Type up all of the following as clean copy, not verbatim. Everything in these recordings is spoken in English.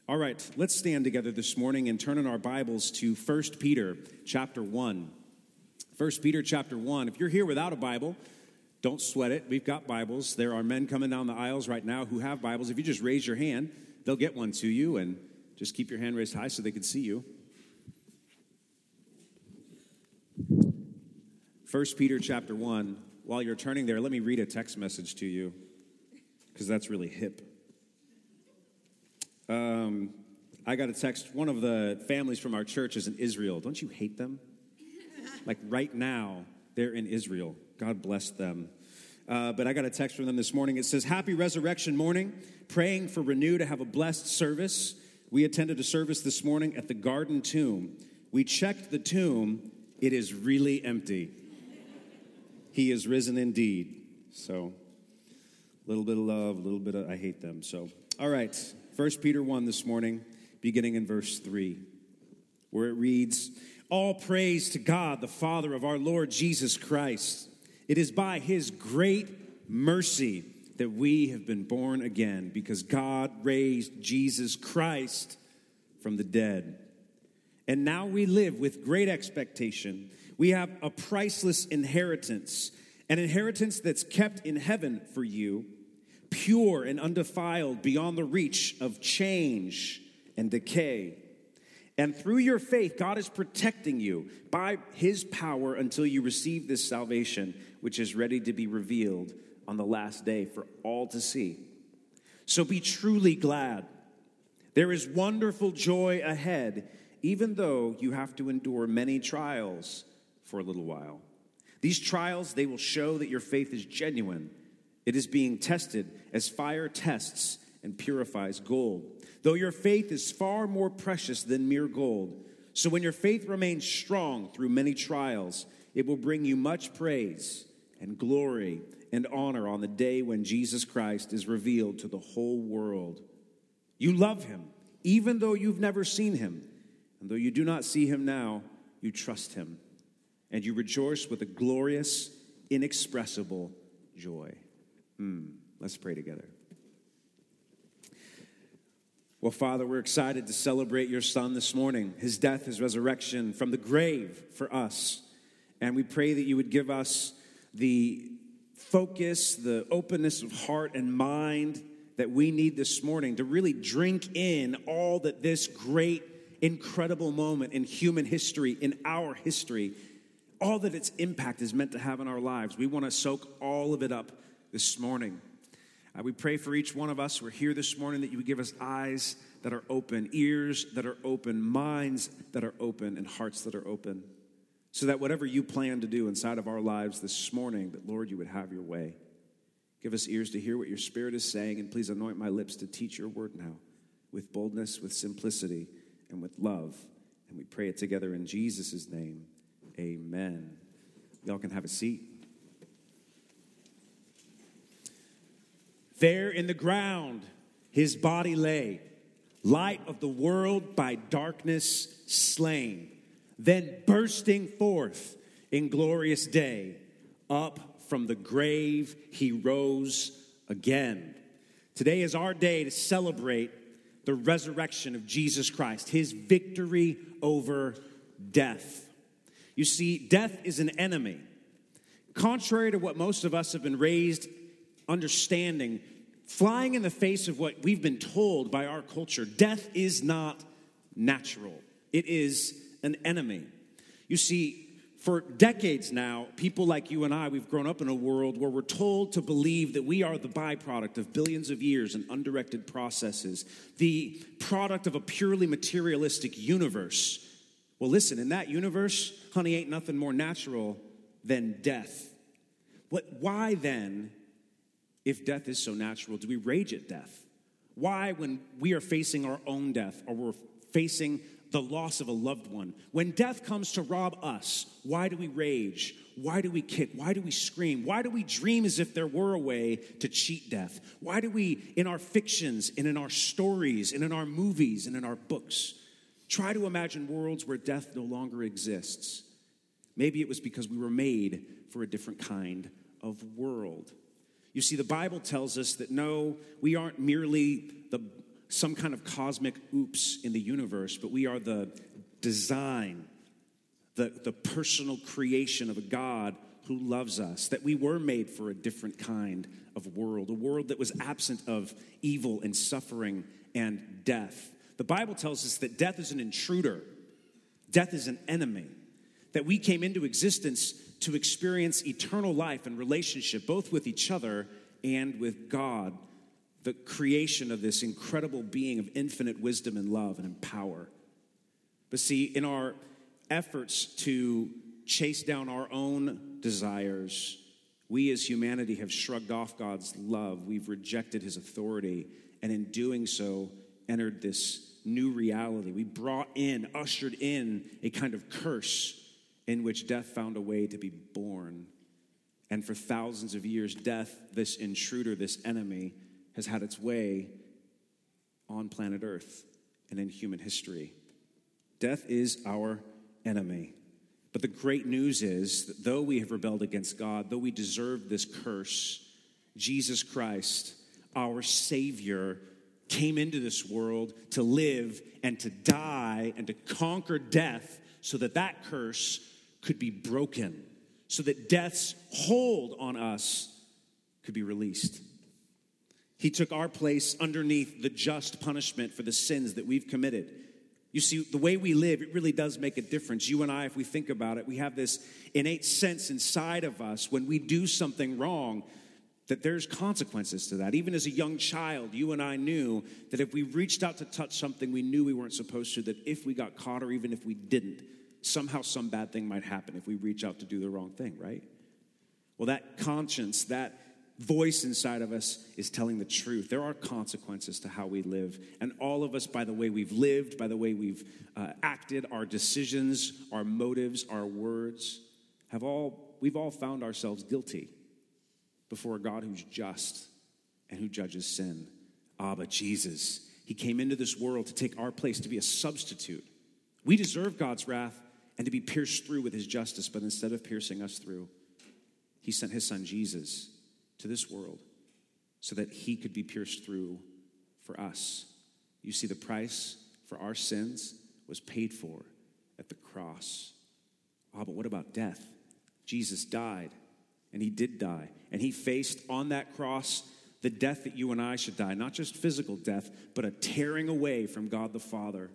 All right, let's stand together this morning and turn in our Bibles to 1 Peter chapter 1. 1 Peter chapter 1. If you're here without a Bible, don't sweat it. We've got Bibles. There are men coming down the aisles right now who have Bibles. If you just raise your hand, they'll get one to you, and just keep your hand raised high so they can see you. 1 Peter chapter 1. While you're turning there, let me read a text message to you, because that's really hip. I got a text. One of the families from our church is in Israel. Don't you hate them? Like right now, they're in Israel. God bless them. But I got a text from them this morning. It says, "Happy Resurrection morning. Praying for Renew to have a blessed service. We attended a service this morning at the Garden Tomb. We checked the tomb. It is really empty. He is risen indeed." So, a little bit of love, a little bit of I hate them. So, all right. 1 Peter 1 this morning, beginning in verse 3, where it reads, "All praise to God, the Father of our Lord Jesus Christ. It is by his great mercy that we have been born again, because God raised Jesus Christ from the dead. And now we live with great expectation. We have a priceless inheritance, an inheritance that's kept in heaven for you, pure and undefiled, beyond the reach of change and decay. And through your faith, God is protecting you by his power until you receive this salvation, which is ready to be revealed on the last day for all to see. So be truly glad. There is wonderful joy ahead, even though you have to endure many trials for a little while. These trials, they will show that your faith is genuine. It is being tested as fire tests and purifies gold, though your faith is far more precious than mere gold. So when your faith remains strong through many trials, it will bring you much praise and glory and honor on the day when Jesus Christ is revealed to the whole world. You love him, even though you've never seen him. And though you do not see him now, you trust him. And you rejoice with a glorious, inexpressible joy." Let's pray together. Well, Father, we're excited to celebrate your Son this morning, his death, his resurrection from the grave for us. And we pray that you would give us the focus, the openness of heart and mind that we need this morning to really drink in all that this great, incredible moment in human history, in our history, all that its impact is meant to have in our lives. We want to soak all of it up this morning. We pray for each one of us who are here this morning that you would give us eyes that are open, ears that are open, minds that are open, and hearts that are open, so that whatever you plan to do inside of our lives this morning, that, Lord, you would have your way. Give us ears to hear what your Spirit is saying, and please anoint my lips to teach your word now with boldness, with simplicity, and with love. And we pray it together in Jesus' name. Amen. Y'all can have a seat. There in the ground his body lay, light of the world by darkness slain, then bursting forth in glorious day, up from the grave he rose again. Today is our day to celebrate the resurrection of Jesus Christ, his victory over death. You see, death is an enemy. Contrary to what most of us have been raised understanding, flying in the face of what we've been told by our culture, death is not natural. It is an enemy. You see, for decades now, people like you and I, we've grown up in a world where we're told to believe that we are the byproduct of billions of years and undirected processes, the product of a purely materialistic universe. Well, listen, in that universe, honey, ain't nothing more natural than death. Why then, if death is so natural, do we rage at death? Why, when we are facing our own death or we're facing the loss of a loved one, when death comes to rob us, why do we rage? Why do we kick? Why do we scream? Why do we dream as if there were a way to cheat death? Why do we, in our fictions and in our stories and in our movies and in our books, try to imagine worlds where death no longer exists? Maybe it was because we were made for a different kind of world. You see, the Bible tells us that no, we aren't merely the some kind of cosmic oops in the universe, but we are the design, the personal creation of a God who loves us, that we were made for a different kind of world, a world that was absent of evil and suffering and death. The Bible tells us that death is an intruder, death is an enemy, that we came into existence to experience eternal life and relationship, both with each other and with God, the creation of this incredible being of infinite wisdom and love and power. But see, in our efforts to chase down our own desires, we as humanity have shrugged off God's love. We've rejected his authority, and in doing so, entered this new reality. We ushered in a kind of curse in which death found a way to be born. And for thousands of years, death, this intruder, this enemy, has had its way on planet Earth and in human history. Death is our enemy. But the great news is that though we have rebelled against God, though we deserve this curse, Jesus Christ, our Savior, came into this world to live and to die and to conquer death so that that curse could be broken, so that death's hold on us could be released. He took our place underneath the just punishment for the sins that we've committed. You see, the way we live, it really does make a difference. You and I, if we think about it, we have this innate sense inside of us when we do something wrong that there's consequences to that. Even as a young child, you and I knew that if we reached out to touch something we knew we weren't supposed to, that if we got caught or even if we didn't, somehow some bad thing might happen if we reach out to do the wrong thing, right? Well, that conscience, that voice inside of us is telling the truth. There are consequences to how we live. And all of us, by the way we've lived, by the way we've acted, our decisions, our motives, our words, we've all found ourselves guilty before a God who's just and who judges sin. But Jesus, he came into this world to take our place, to be a substitute. We deserve God's wrath and to be pierced through with his justice, but instead of piercing us through, he sent his son Jesus to this world so that he could be pierced through for us. You see, the price for our sins was paid for at the cross. But what about death? Jesus died, and he did die, and he faced on that cross the death that you and I should die, not just physical death, but a tearing away from God the Father.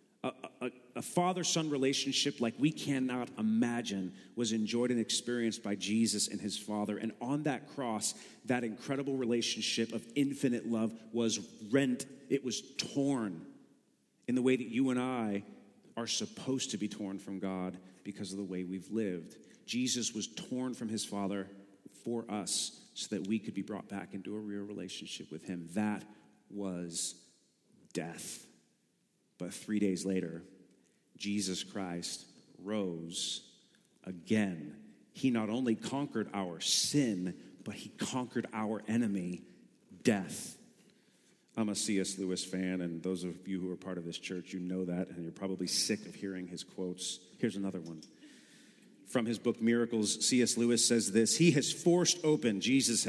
A father-son relationship like we cannot imagine was enjoyed and experienced by Jesus and his Father. And on that cross, that incredible relationship of infinite love was rent. It was torn in the way that you and I are supposed to be torn from God because of the way we've lived. Jesus was torn from his Father for us so that we could be brought back into a real relationship with him. That was death. But 3 days later, Jesus Christ rose again. He not only conquered our sin, but he conquered our enemy, death. I'm a C.S. Lewis fan, and those of you who are part of this church, you know that, and you're probably sick of hearing his quotes. Here's another one. From his book, Miracles, C.S. Lewis says this: he has forced open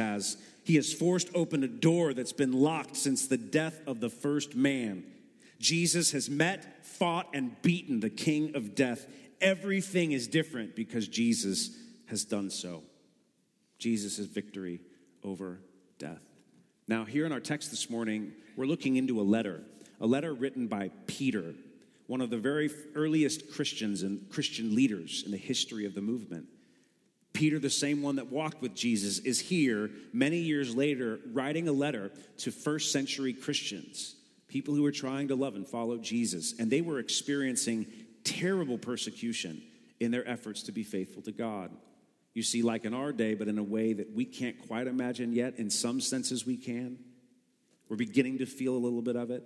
a door that's been locked since the death of the first man. Jesus has met, fought, and beaten the king of death. Everything is different because Jesus has done so. Jesus' victory over death. Now, here in our text this morning, we're looking into a letter written by Peter, one of the very earliest Christians and Christian leaders in the history of the movement. Peter, the same one that walked with Jesus, is here many years later writing a letter to first century Christians, people who were trying to love and follow Jesus, and they were experiencing terrible persecution in their efforts to be faithful to God. You see, like in our day, but in a way that we can't quite imagine yet. In some senses we can. We're beginning to feel a little bit of it.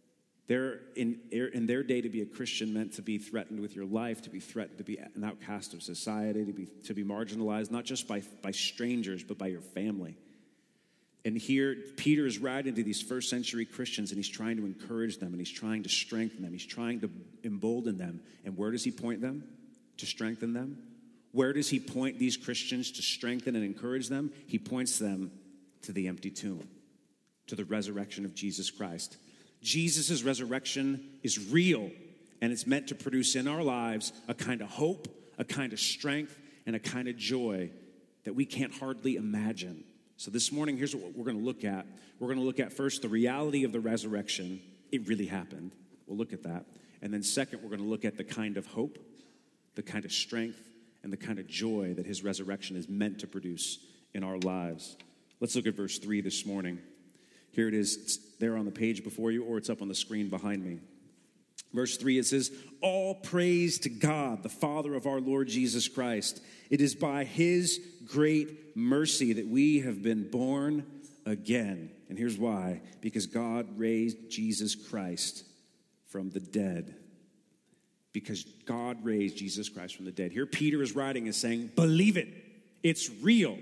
In their day, to be a Christian meant to be threatened with your life, to be threatened to be an outcast of society, to be marginalized, not just by strangers, but by your family. And here, Peter is writing to these first century Christians, and he's trying to encourage them, and he's trying to strengthen them. He's trying to embolden them. And where does he point them? To strengthen them. Where does he point these Christians to strengthen and encourage them? He points them to the empty tomb, to the resurrection of Jesus Christ. Jesus' resurrection is real, and it's meant to produce in our lives a kind of hope, a kind of strength, and a kind of joy that we can't hardly imagine. So this morning, here's what we're going to look at. We're going to look at first the reality of the resurrection. It really happened. We'll look at that. And then second, we're going to look at the kind of hope, the kind of strength, and the kind of joy that his resurrection is meant to produce in our lives. Let's look at verse 3 this morning. Here it is. It's there on the page before you, or it's up on the screen behind me. Verse 3, it says, "All praise to God, the Father of our Lord Jesus Christ. It is by his great mercy that we have been born again." And here's why. Because God raised Jesus Christ from the dead. Because God raised Jesus Christ from the dead. Here Peter is writing and saying, believe it. It's real.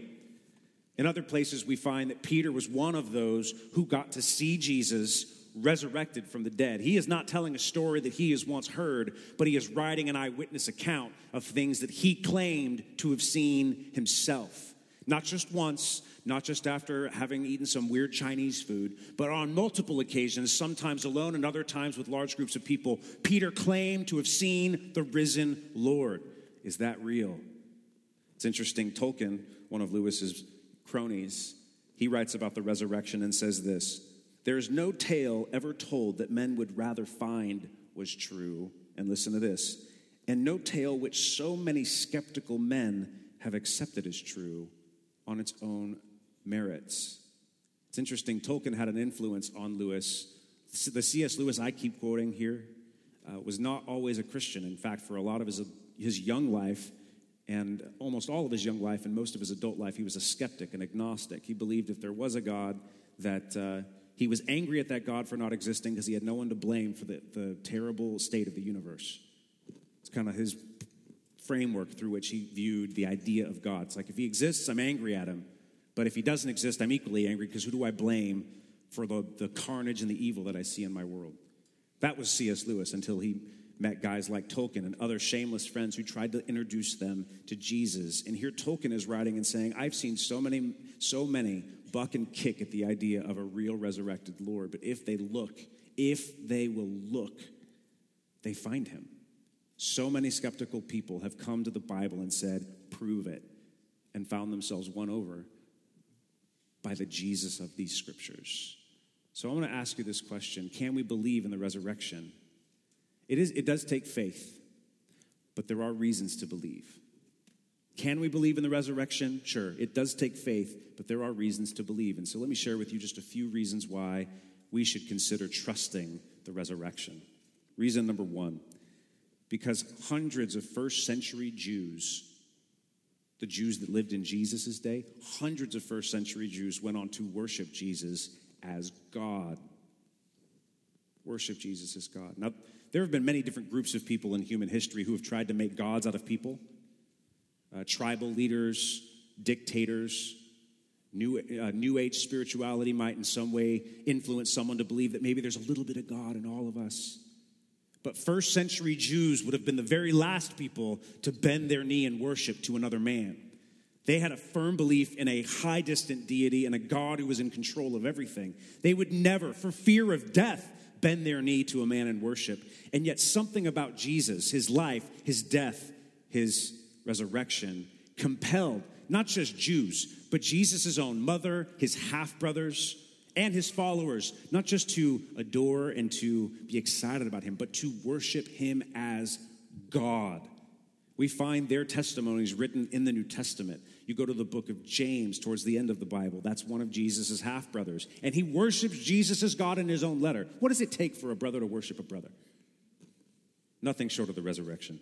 In other places, we find that Peter was one of those who got to see Jesus resurrected from the dead. He is not telling a story that he has once heard, but he is writing an eyewitness account of things that he claimed to have seen himself. Not just once, not just after having eaten some weird Chinese food, but on multiple occasions, sometimes alone and other times with large groups of people, Peter claimed to have seen the risen Lord. Is that real? It's interesting. Tolkien, one of Lewis's cronies, he writes about the resurrection and says this: "There is no tale ever told that men would rather find was true," and listen to this, "and no tale which so many skeptical men have accepted as true on its own merits." It's interesting. Tolkien had an influence on Lewis. The C.S. Lewis I keep quoting here was not always a Christian. In fact, for a lot of his young life, and almost all of his young life and most of his adult life, he was a skeptic, an agnostic. He believed if there was a God, that he was angry at that God for not existing because he had no one to blame for the terrible state of the universe. It's kind of his framework through which he viewed the idea of God. It's like, if he exists, I'm angry at him. But if he doesn't exist, I'm equally angry, because who do I blame for the carnage and the evil that I see in my world? That was C.S. Lewis until he met guys like Tolkien and other shameless friends who tried to introduce them to Jesus. And here Tolkien is writing and saying, I've seen so many buck and kick at the idea of a real resurrected Lord. But if they will look, they find him. So many skeptical people have come to the Bible and said, prove it, and found themselves won over by the Jesus of these scriptures. So I want to ask you this question: can we believe in the resurrection? It does take faith, but there are reasons to believe. Can we believe in the resurrection? Sure, it does take faith, but there are reasons to believe. And so let me share with you just a few reasons why we should consider trusting the resurrection. Reason number one: because hundreds of first century Jews, the Jews that lived in Jesus' day, hundreds of first century Jews went on to worship Jesus as God. Worship Jesus as God. Now, there have been many different groups of people in human history who have tried to make gods out of people. Tribal leaders, dictators. New Age spirituality might in some way influence someone to believe that maybe there's a little bit of God in all of us. But first century Jews would have been the very last people to bend their knee and worship to another man. They had a firm belief in a high distant deity and a God who was in control of everything. They would never, for fear of death, bend their knee to a man in worship. And yet something about Jesus, his life, his death, his resurrection, compelled not just Jews, but Jesus' own mother, his half-brothers, and his followers, not just to adore and to be excited about him, but to worship him as God. We find their testimonies written in the New Testament. You go to the book of James towards the end of the Bible. That's one of Jesus' half-brothers. And he worships Jesus as God in his own letter. What does it take for a brother to worship a brother? Nothing short of the resurrection.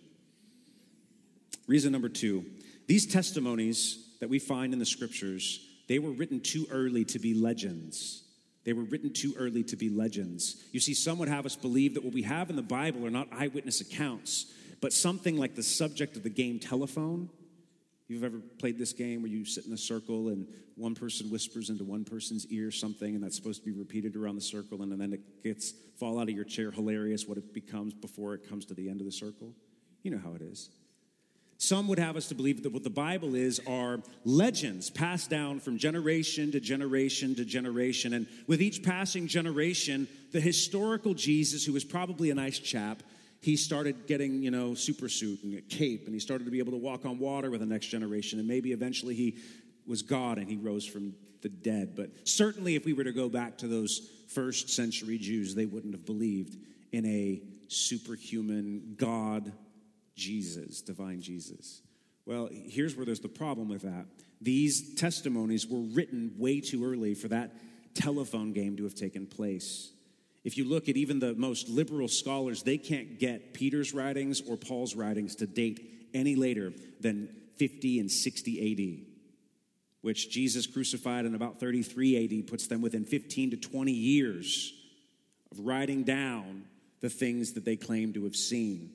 Reason number two: these testimonies that we find in the scriptures, they were written too early to be legends. They were written too early to be legends. You see, some would have us believe that what we have in the Bible are not eyewitness accounts, but something like the subject of the game Telephone. You've ever played this game where you sit in a circle and one person whispers into one person's ear something, and that's supposed to be repeated around the circle, and then it gets fall out of your chair, hilarious what it becomes before it comes to the end of the circle? You know how it is. Some would have us to believe that what the Bible is are legends passed down from generation to generation to generation. And with each passing generation, the historical Jesus, who was probably a nice chap, he started getting, super suit and a cape, and he started to be able to walk on water with the next generation. And maybe eventually he was God and he rose from the dead. But certainly if we were to go back to those first century Jews, they wouldn't have believed in a superhuman God Jesus, divine Jesus. Well, here's where there's the problem with that. These testimonies were written way too early for that telephone game to have taken place. If you look at even the most liberal scholars, they can't get Peter's writings or Paul's writings to date any later than 50 and 60 AD, which Jesus crucified in about 33 AD puts them within 15 to 20 years of writing down the things that they claim to have seen.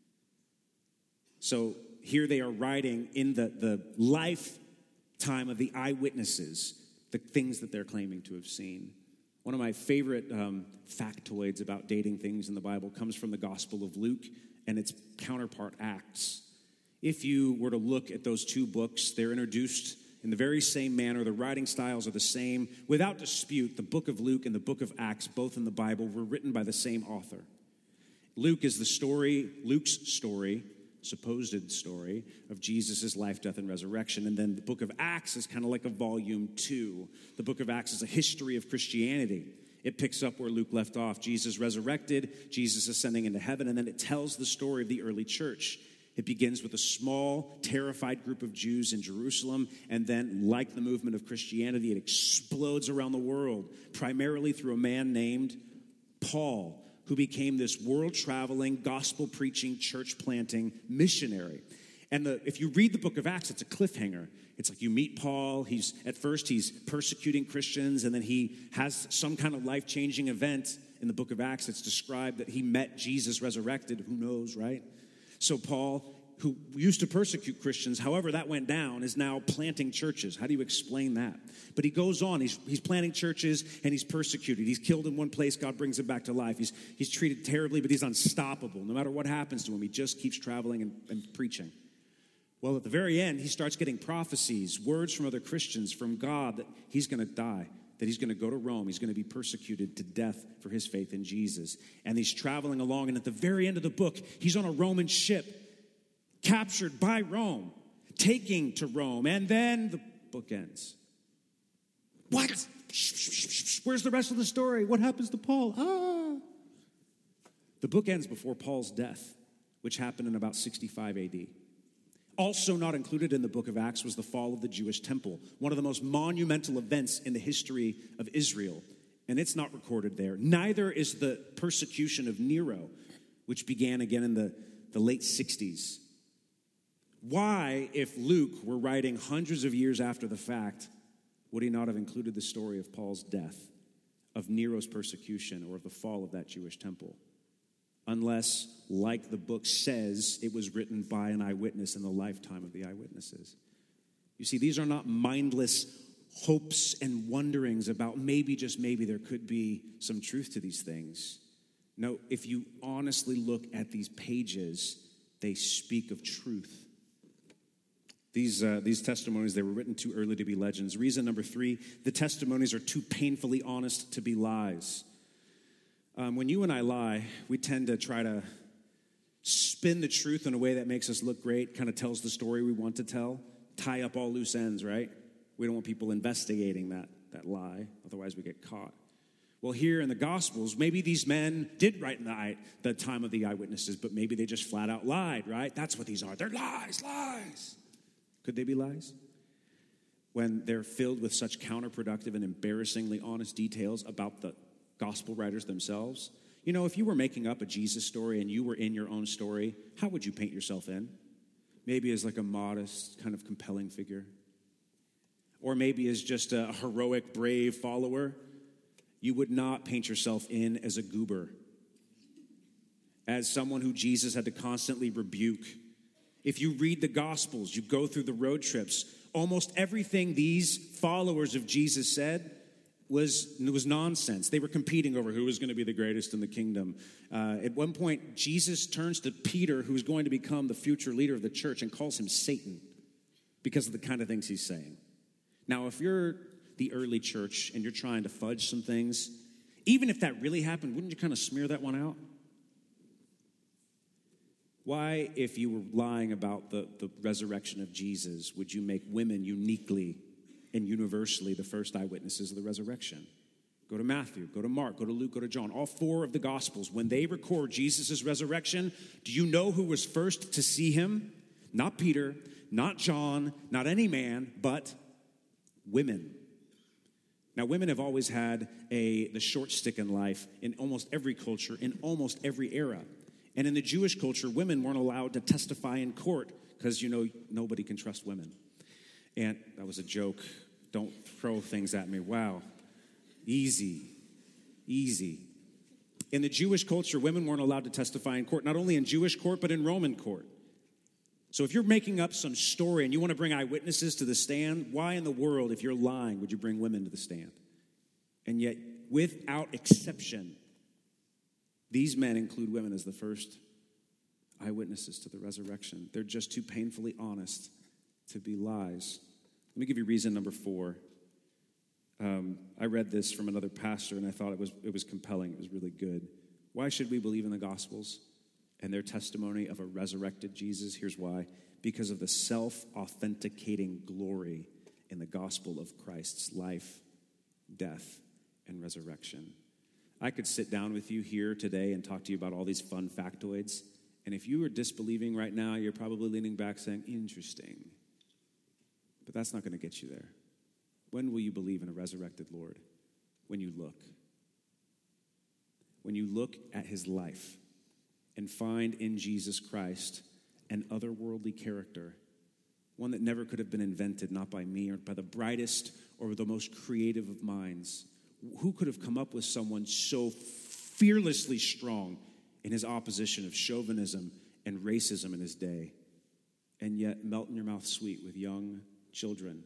So here they are writing in the lifetime of the eyewitnesses, the things that they're claiming to have seen. One of my favorite factoids about dating things in the Bible comes from the Gospel of Luke and its counterpart, Acts. If you were to look at those two books, they're introduced in the very same manner. The writing styles are the same. Without dispute, the book of Luke and the book of Acts, both in the Bible, were written by the same author. Luke is Luke's story, supposed story of Jesus' life, death, and resurrection. And then the book of Acts is kind of like a volume 2. The book of Acts is a history of Christianity. It picks up where Luke left off. Jesus resurrected, Jesus ascending into heaven, and then it tells the story of the early church. It begins with a small, terrified group of Jews in Jerusalem, and then, like the movement of Christianity, it explodes around the world, primarily through a man named Paul, who became this world-traveling, gospel-preaching, church-planting missionary. And if you read the book of Acts, it's a cliffhanger. It's like you meet Paul. At first he's persecuting Christians, and then he has some kind of life-changing event. In the book of Acts, it's described that he met Jesus resurrected. Who knows, right? So Paul, who used to persecute Christians, however that went down, is now planting churches. How do you explain that? But he goes on. He's planting churches, and he's persecuted. He's killed in one place. God brings him back to life. He's treated terribly, but he's unstoppable. No matter what happens to him, he just keeps traveling and preaching. Well, at the very end, he starts getting prophecies, words from other Christians, from God, that he's going to die, that he's going to go to Rome. He's going to be persecuted to death for his faith in Jesus. And he's traveling along, and at the very end of the book, he's on a Roman ship, captured by Rome, taking to Rome, and then the book ends. What? Where's the rest of the story? What happens to Paul? The book ends before Paul's death, which happened in about 65 AD. Also not included in the book of Acts was the fall of the Jewish temple, one of the most monumental events in the history of Israel, and it's not recorded there. Neither is the persecution of Nero, which began again in the late 60s. Why, if Luke were writing hundreds of years after the fact, would he not have included the story of Paul's death, of Nero's persecution, or of the fall of that Jewish temple? Unless, like the book says, it was written by an eyewitness in the lifetime of the eyewitnesses. You see, these are not mindless hopes and wonderings about maybe, just maybe, there could be some truth to these things. No, if you honestly look at these pages, they speak of truth. These testimonies, they were written too early to be legends. Reason number 3, the testimonies are too painfully honest to be lies. When you and I lie, we tend to try to spin the truth in a way that makes us look great, kind of tells the story we want to tell, tie up all loose ends, right? We don't want people investigating that lie, otherwise we get caught. Well, here in the Gospels, maybe these men did write in the time of the eyewitnesses, but maybe they just flat out lied, right? That's what these are. They're lies. Could they be lies? When they're filled with such counterproductive and embarrassingly honest details about the gospel writers themselves. You know, if you were making up a Jesus story and you were in your own story, how would you paint yourself in? Maybe as like a modest, kind of compelling figure. Or maybe as just a heroic, brave follower. You would not paint yourself in as a goober, as someone who Jesus had to constantly rebuke. If you read the Gospels, you go through the road trips, almost everything these followers of Jesus said was nonsense. They were competing over who was going to be the greatest in the kingdom. At one point, Jesus turns to Peter, who's going to become the future leader of the church, and calls him Satan because of the kind of things he's saying. Now, if you're the early church and you're trying to fudge some things, even if that really happened, wouldn't you kind of smear that one out? Why, if you were lying about the resurrection of Jesus, would you make women uniquely and universally the first eyewitnesses of the resurrection? Go to Matthew, go to Mark, go to Luke, go to John. All four of the Gospels, when they record Jesus' resurrection, do you know who was first to see him? Not Peter, not John, not any man, but women. Now, women have always had the short stick in life in almost every culture, in almost every era. And in the Jewish culture, women weren't allowed to testify in court because, nobody can trust women. And that was a joke. Don't throw things at me. Wow. Easy. In the Jewish culture, women weren't allowed to testify in court, not only in Jewish court, but in Roman court. So if you're making up some story and you want to bring eyewitnesses to the stand, why in the world, if you're lying, would you bring women to the stand? And yet, without exception, these men include women as the first eyewitnesses to the resurrection. They're just too painfully honest to be lies. Let me give you reason number 4. I read this from another pastor, and I thought it was compelling. It was really good. Why should we believe in the Gospels and their testimony of a resurrected Jesus? Here's why. Because of the self-authenticating glory in the gospel of Christ's life, death, and resurrection. I could sit down with you here today and talk to you about all these fun factoids, and if you are disbelieving right now, you're probably leaning back saying, interesting. But that's not going to get you there. When will you believe in a resurrected Lord? When you look. When you look at his life and find in Jesus Christ an otherworldly character, one that never could have been invented, not by me or by the brightest or the most creative of minds. Who could have come up with someone so fearlessly strong in his opposition of chauvinism and racism in his day, and yet melt in your mouth sweet with young children?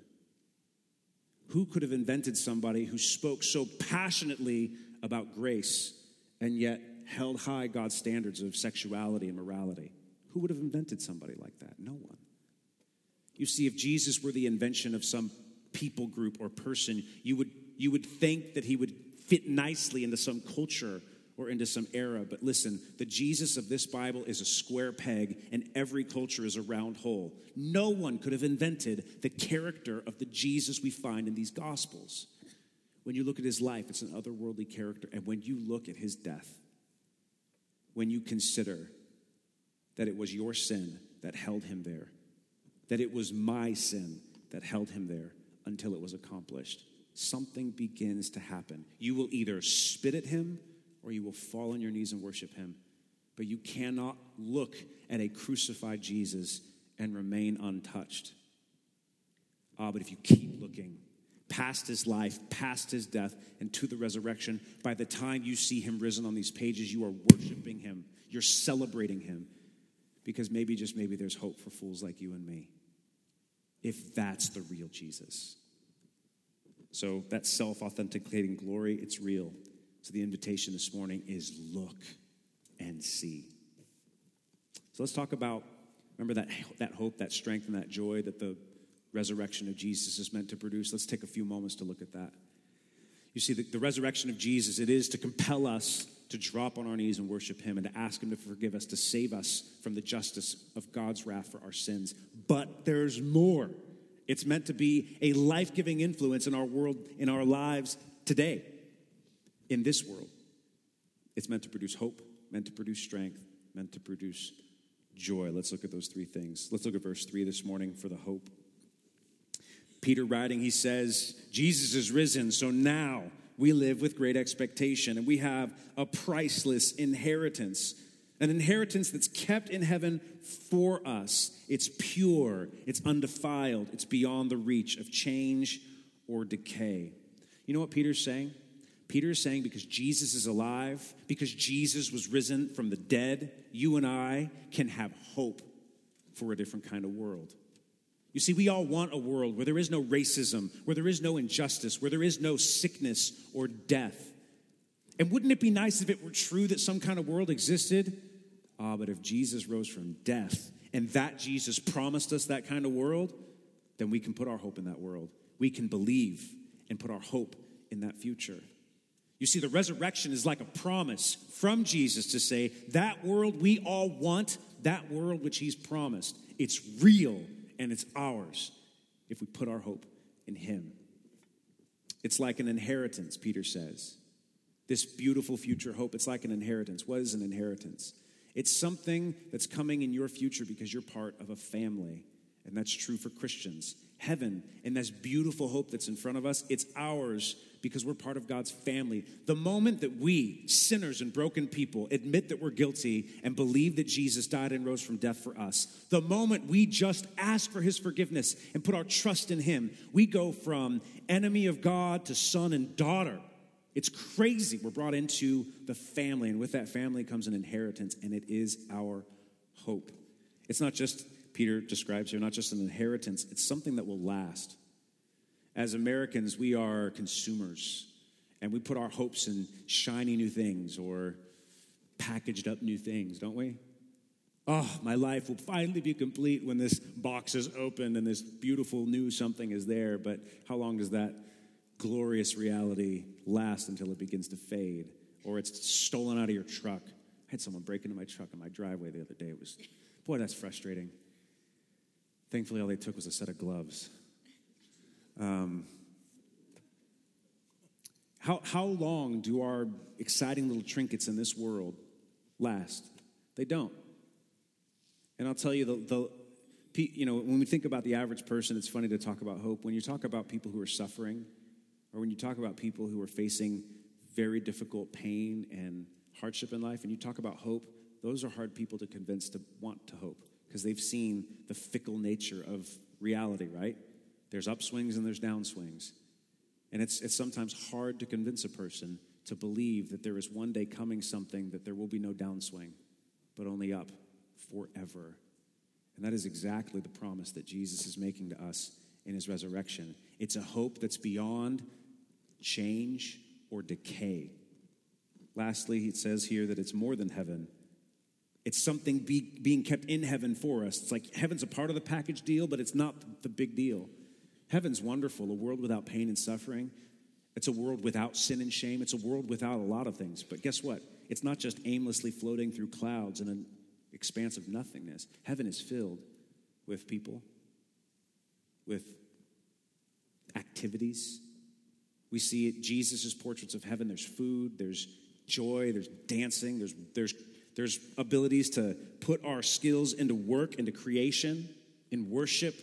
Who could have invented somebody who spoke so passionately about grace and yet held high God's standards of sexuality and morality? Who would have invented somebody like that? No one. You see, if Jesus were the invention of some people group or person, you would think that he would fit nicely into some culture or into some era. But listen, the Jesus of this Bible is a square peg, and every culture is a round hole. No one could have invented the character of the Jesus we find in these Gospels. When you look at his life, it's an otherworldly character. And when you look at his death, when you consider that it was your sin that held him there, that it was my sin that held him there until it was accomplished, something begins to happen. You will either spit at him or you will fall on your knees and worship him. But you cannot look at a crucified Jesus and remain untouched. But if you keep looking past his life, past his death, and to the resurrection, by the time you see him risen on these pages, you are worshiping him. You're celebrating him. Because maybe, just maybe, there's hope for fools like you and me, if that's the real Jesus. So that self-authenticating glory, it's real. So the invitation this morning is look and see. So let's talk about, remember that hope, that strength, and that joy that the resurrection of Jesus is meant to produce. Let's take a few moments to look at that. You see, the resurrection of Jesus, it is to compel us to drop on our knees and worship him and to ask him to forgive us, to save us from the justice of God's wrath for our sins. But there's more. It's meant to be a life-giving influence in our world, in our lives today, in this world. It's meant to produce hope, meant to produce strength, meant to produce joy. Let's look at those three things. Let's look at verse 3 this morning for the hope. Peter writing, he says, Jesus is risen, so now we live with great expectation, and we have a priceless inheritance, an inheritance that's kept in heaven for us. It's pure, it's undefiled, it's beyond the reach of change or decay. You know what Peter's saying? Peter's saying because Jesus is alive, because Jesus was risen from the dead, you and I can have hope for a different kind of world. You see, we all want a world where there is no racism, where there is no injustice, where there is no sickness or death. And wouldn't it be nice if it were true that some kind of world existed? But if Jesus rose from death and that Jesus promised us that kind of world, then we can put our hope in that world. We can believe and put our hope in that future. You see, the resurrection is like a promise from Jesus to say, that world we all want, that world which he's promised, it's real and it's ours if we put our hope in him. It's like an inheritance, Peter says. This beautiful future hope, it's like an inheritance. What is an inheritance? It's something that's coming in your future because you're part of a family. And that's true for Christians. Heaven and this beautiful hope that's in front of us, it's ours because we're part of God's family. The moment that we, sinners and broken people, admit that we're guilty and believe that Jesus died and rose from death for us, the moment we just ask for his forgiveness and put our trust in him, we go from enemy of God to son and daughter. It's crazy. We're brought into the family, and with that family comes an inheritance, and it is our hope. It's not just, Peter describes here, not just an inheritance, it's something that will last. As Americans, we are consumers, and we put our hopes in shiny new things or packaged up new things, don't we? Oh, my life will finally be complete when this box is opened and this beautiful new something is there, but how long does that glorious reality last until it begins to fade or it's stolen out of your truck? I had someone break into my truck in my driveway the other day. It was, boy, that's frustrating. Thankfully, all they took was a set of gloves. How long do our exciting little trinkets in this world last? They don't. And I'll tell you, when we think about the average person, it's funny to talk about hope. When you talk about people who are suffering, or when you talk about people who are facing very difficult pain and hardship in life, and you talk about hope, those are hard people to convince to want to hope because they've seen the fickle nature of reality, right? There's upswings and there's downswings. And it's sometimes hard to convince a person to believe that there is one day coming something that there will be no downswing, but only up forever. And that is exactly the promise that Jesus is making to us in his resurrection. It's a hope that's beyond change or decay. Lastly, it says here that it's more than heaven. It's something being kept in heaven for us. It's like heaven's a part of the package deal, but it's not the big deal. Heaven's wonderful, a world without pain and suffering. It's a world without sin and shame. It's a world without a lot of things. But guess what? It's not just aimlessly floating through clouds in an expanse of nothingness. Heaven is filled with people, with activities. We see it, Jesus' portraits of heaven. There's food, there's joy, there's dancing, there's abilities to put our skills into work, into creation, in worship.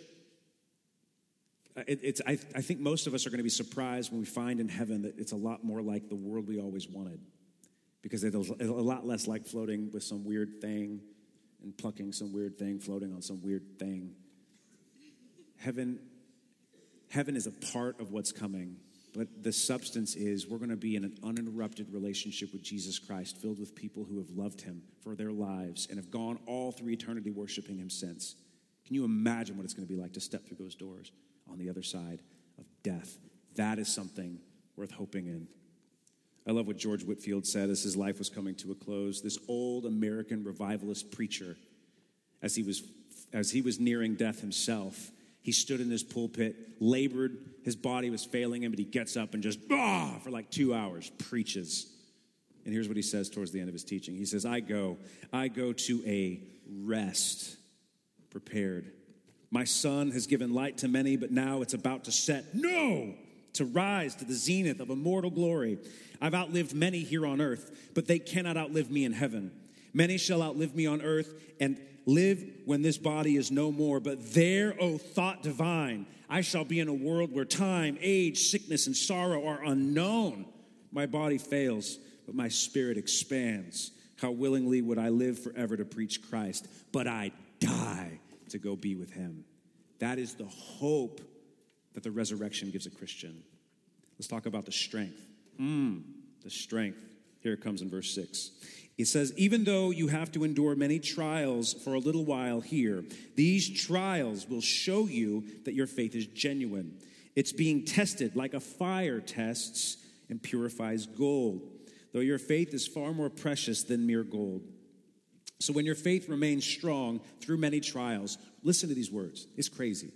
I think most of us are going to be surprised when we find in heaven that it's a lot more like the world we always wanted, because it's a lot less like floating with some weird thing and plucking some weird thing, floating on some weird thing. Heaven is a part of what's coming, but the substance is we're going to be in an uninterrupted relationship with Jesus Christ, filled with people who have loved him for their lives and have gone all through eternity worshiping him since. Can you imagine what it's going to be like to step through those doors on the other side of death? That is something worth hoping in. I love what George Whitefield said as his life was coming to a close. This old American revivalist preacher, as he was nearing death himself, he stood in his pulpit, labored, his body was failing him, but he gets up and just, for like 2 hours, preaches. And here's what he says towards the end of his teaching. He says, I go to a rest prepared. My sun has given light to many, but now it's about to set. No! To rise to the zenith of immortal glory. I've outlived many here on earth, but they cannot outlive me in heaven. Many shall outlive me on earth and live when this body is no more. But there, O thought divine, I shall be in a world where time, age, sickness, and sorrow are unknown. My body fails, but my spirit expands. How willingly would I live forever to preach Christ, but I die to go be with him. That is the hope that the resurrection gives a Christian. Let's talk about the strength. The strength. Here it comes in verse 6. He says, even though you have to endure many trials for a little while here, these trials will show you that your faith is genuine. It's being tested like a fire tests and purifies gold, though your faith is far more precious than mere gold. So when your faith remains strong through many trials, listen to these words. It's crazy.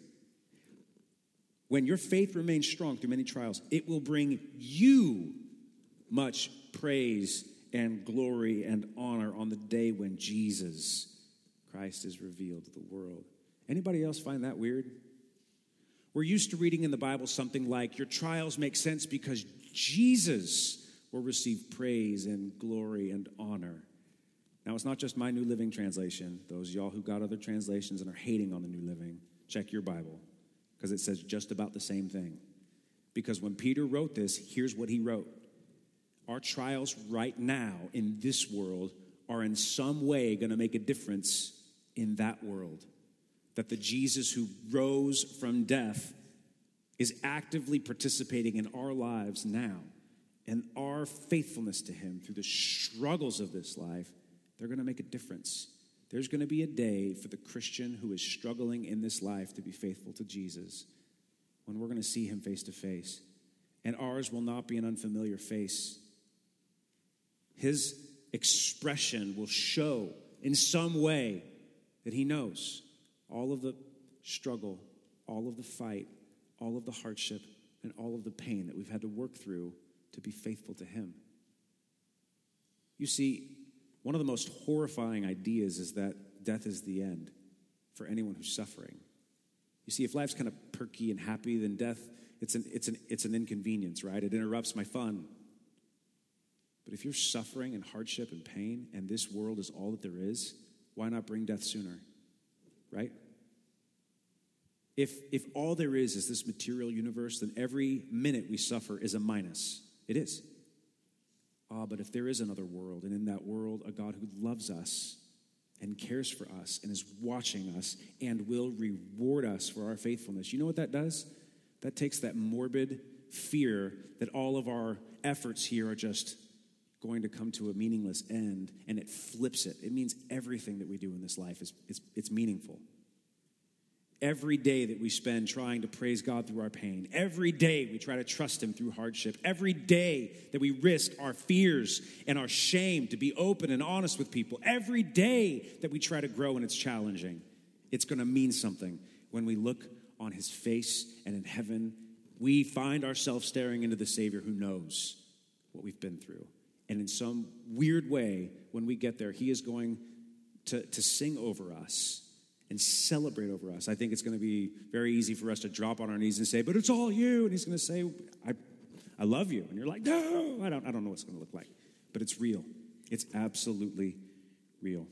When your faith remains strong through many trials, it will bring you much praise and glory and honor on the day when Jesus Christ is revealed to the world. Anybody else find that weird? We're used to reading in the Bible something like, your trials make sense because Jesus will receive praise and glory and honor. Now, it's not just my New Living Translation. Those of y'all who got other translations and are hating on the New Living, check your Bible, because it says just about the same thing. Because when Peter wrote this, here's what he wrote. Our trials right now in this world are in some way going to make a difference in that world. That the Jesus who rose from death is actively participating in our lives now. And our faithfulness to him through the struggles of this life, they're going to make a difference. There's going to be a day for the Christian who is struggling in this life to be faithful to Jesus, when we're going to see him face to face. And ours will not be an unfamiliar face. His expression will show in some way that he knows all of the struggle, all of the fight, all of the hardship, and all of the pain that we've had to work through to be faithful to him. You see, one of the most horrifying ideas is that death is the end for anyone who's suffering. You see, if life's kind of perky and happy, then death, it's an inconvenience, right? It interrupts my fun. But if you're suffering and hardship and pain, and this world is all that there is, why not bring death sooner, right? If all there is this material universe, then every minute we suffer is a minus. It is. But if there is another world, and in that world, a God who loves us and cares for us and is watching us and will reward us for our faithfulness, you know what that does? That takes that morbid fear that all of our efforts here are just going to come to a meaningless end, and it flips it. It means everything that we do in this life it's meaningful. Every day that we spend trying to praise God through our pain, every day we try to trust him through hardship, every day that we risk our fears and our shame to be open and honest with people, every day that we try to grow and it's challenging, it's going to mean something. When we look on his face and in heaven, we find ourselves staring into the Savior who knows what we've been through. And in some weird way, when we get there, he is going to sing over us and celebrate over us. I think it's going to be very easy for us to drop on our knees and say, but it's all you. And he's going to say, I love you. And you're like, no, I don't know what it's going to look like. But it's real. It's absolutely real.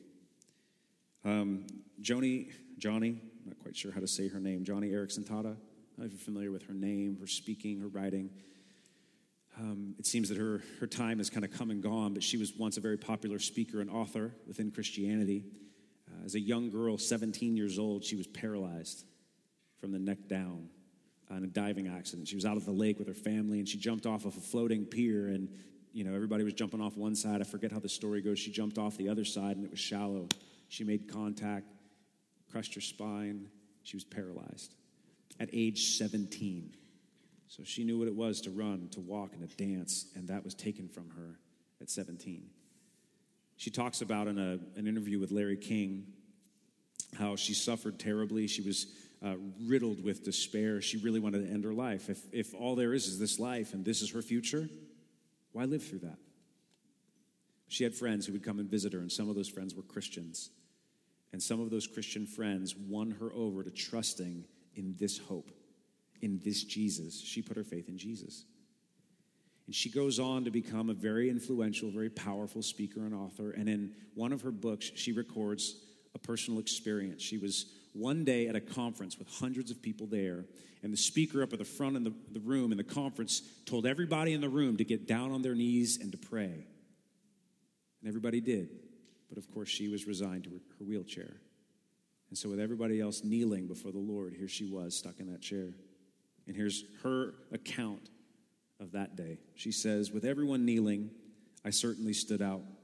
Johnny, I'm not quite sure how to say her name, Johnny Erickson Tata. I don't know if you're familiar with her name, her speaking, her writing. It seems that her time has kind of come and gone, but she was once a very popular speaker and author within Christianity. As a young girl, 17 years old, she was paralyzed from the neck down in a diving accident. She was out of the lake with her family, and she jumped off of a floating pier, and everybody was jumping off one side. I forget how the story goes. She jumped off the other side, and it was shallow. She made contact, crushed her spine. She was paralyzed at age 17. So she knew what it was to run, to walk, and to dance, and that was taken from her at 17. She talks about in an interview with Larry King how she suffered terribly. She was riddled with despair. She really wanted to end her life. If all there is this life and this is her future, why live through that? She had friends who would come and visit her, and some of those friends were Christians. And some of those Christian friends won her over to trusting in this hope, in this Jesus. She put her faith in Jesus. And she goes on to become a very influential, very powerful speaker and author. And in one of her books, she records a personal experience. She was one day at a conference with hundreds of people there, and the speaker up at the front of the room in the conference told everybody in the room to get down on their knees and to pray. And everybody did. But of course, she was resigned to her wheelchair. And so with everybody else kneeling before the Lord, here she was stuck in that chair. And here's her account of that day. She says, with everyone kneeling, I certainly stood out.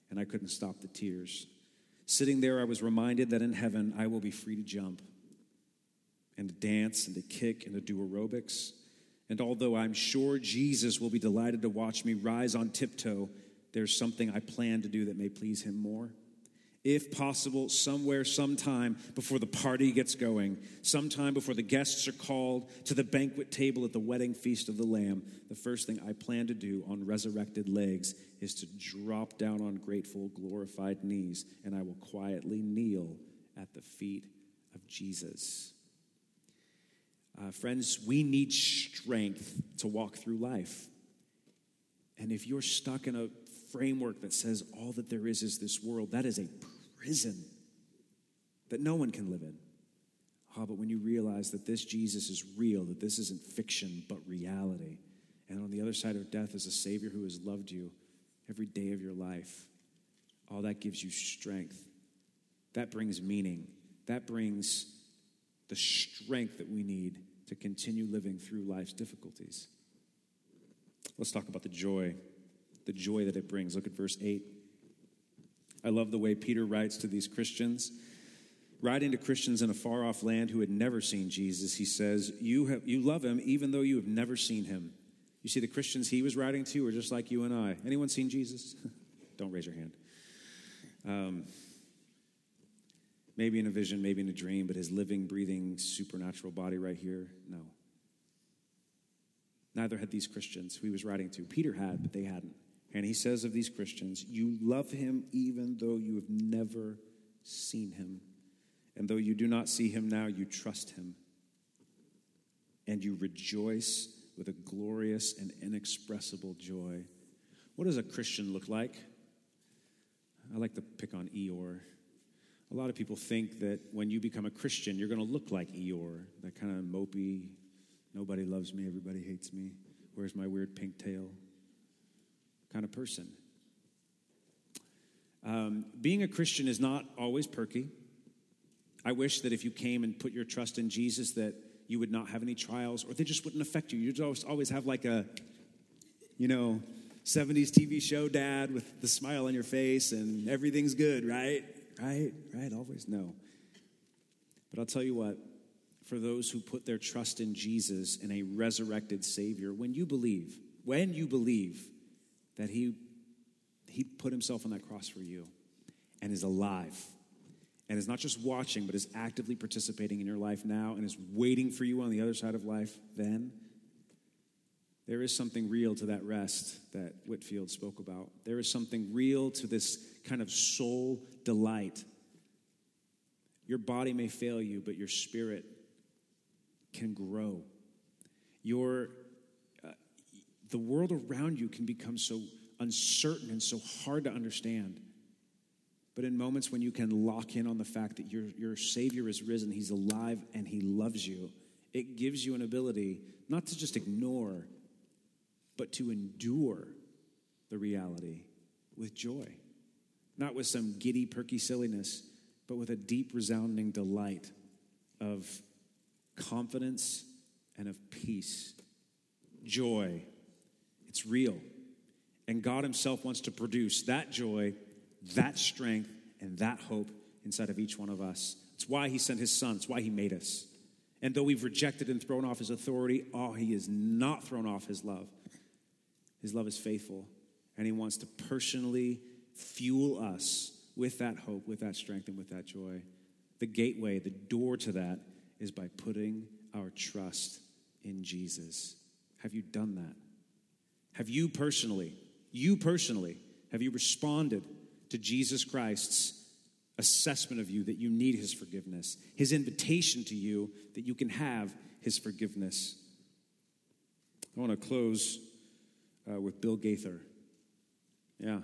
and I couldn't stop the tears. Sitting there, I was reminded that in heaven, I will be free to jump and to dance and to kick and to do aerobics. And although I'm sure Jesus will be delighted to watch me rise on tiptoe, there's something I plan to do that may please him more. If possible, somewhere, sometime before the party gets going, sometime before the guests are called to the banquet table at the wedding feast of the Lamb, the first thing I plan to do on resurrected legs is to drop down on grateful, glorified knees, and I will quietly kneel at the feet of Jesus. Friends, we need strength to walk through life. And if you're stuck in a framework that says all that there is this world, that is a prison that no one can live in. But when you realize that this Jesus is real, that this isn't fiction but reality, and on the other side of death is a Savior who has loved you every day of your life, all that gives you strength. That brings meaning. That brings the strength that we need to continue living through life's difficulties. Let's talk about the joy that it brings. Look at verse 8. I love the way Peter writes to these Christians. Writing to Christians in a far-off land who had never seen Jesus, he says, you love him even though you have never seen him. You see, the Christians he was writing to are just like you and I. Anyone seen Jesus? Don't raise your hand. Maybe in a vision, maybe in a dream, but his living, breathing, supernatural body right here, no. Neither had these Christians who he was writing to. Peter had, but they hadn't. And he says of these Christians, you love him even though you have never seen him. And though you do not see him now, you trust him. And you rejoice with a glorious and inexpressible joy. What does a Christian look like? I like to pick on Eeyore. A lot of people think that when you become a Christian, you're going to look like Eeyore, that kind of mopey, nobody loves me, everybody hates me, where's my weird pink tail kind of person. Being a Christian is not always perky. I wish that if you came and put your trust in Jesus that you would not have any trials, or they just wouldn't affect you. You'd always have like a, 70s TV show dad with the smile on your face and everything's good, right? Right, always no. But I'll tell you what, for those who put their trust in Jesus and a resurrected Savior, when you believe that he put himself on that cross for you and is alive and is not just watching, but is actively participating in your life now and is waiting for you on the other side of life, then there is something real to that rest that Whitfield spoke about. There is something real to this kind of soul delight. Your body may fail you, but your spirit can grow. The world around you can become so uncertain and so hard to understand. But in moments when you can lock in on the fact that your Savior is risen, he's alive, and he loves you, it gives you an ability not to just ignore, but to endure the reality with joy. Not with some giddy, perky silliness, but with a deep, resounding delight of confidence and of peace. Joy. It's real. And God himself wants to produce that joy, that strength, and that hope inside of each one of us. It's why he sent his son. It's why he made us. And though we've rejected and thrown off his authority, he has not thrown off his love. His love is faithful, and he wants to personally fuel us with that hope, with that strength, and with that joy. The gateway, the door to that is by putting our trust in Jesus. Have you done that? Have you personally, have you responded to Jesus Christ's assessment of you that you need his forgiveness, his invitation to you that you can have his forgiveness? I want to close with Bill Gaither. Yeah.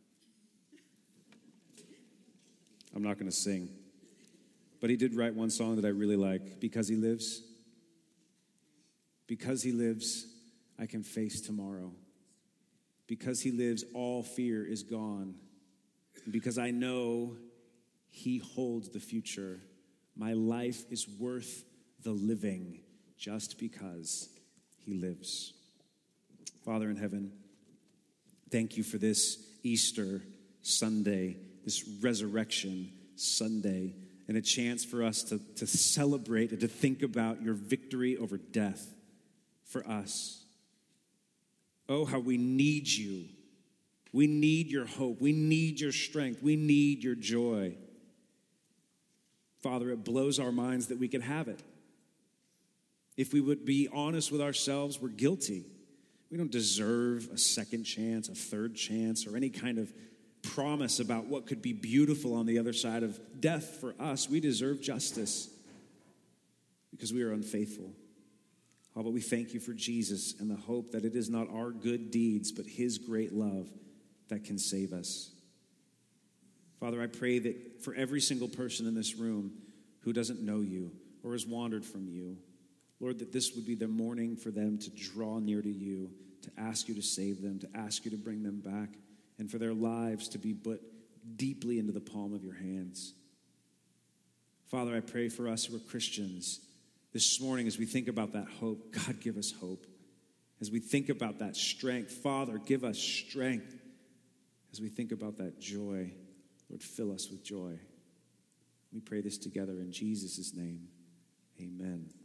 I'm not going to sing. But he did write one song that I really like. Because he lives. Because he lives, I can face tomorrow. Because he lives, all fear is gone. And because I know he holds the future, my life is worth the living just because he lives. Father in heaven, thank you for this Easter Sunday, this resurrection Sunday, and a chance for us to celebrate and to think about your victory over death for us. Oh, how we need you. We need your hope. We need your strength. We need your joy. Father, it blows our minds that we could have it. If we would be honest with ourselves, we're guilty. We don't deserve a second chance, a third chance, or any kind of promise about what could be beautiful on the other side of death for us. We deserve justice because we are unfaithful. Oh, but we thank you for Jesus and the hope that it is not our good deeds, but his great love that can save us. Father, I pray that for every single person in this room who doesn't know you or has wandered from you, Lord, that this would be the morning for them to draw near to you, to ask you to save them, to ask you to bring them back, and for their lives to be put deeply into the palm of your hands. Father, I pray for us who are Christians this morning as we think about that hope. God, give us hope. As we think about that strength, Father, give us strength. As we think about that joy, Lord, fill us with joy. We pray this together in Jesus' name. Amen.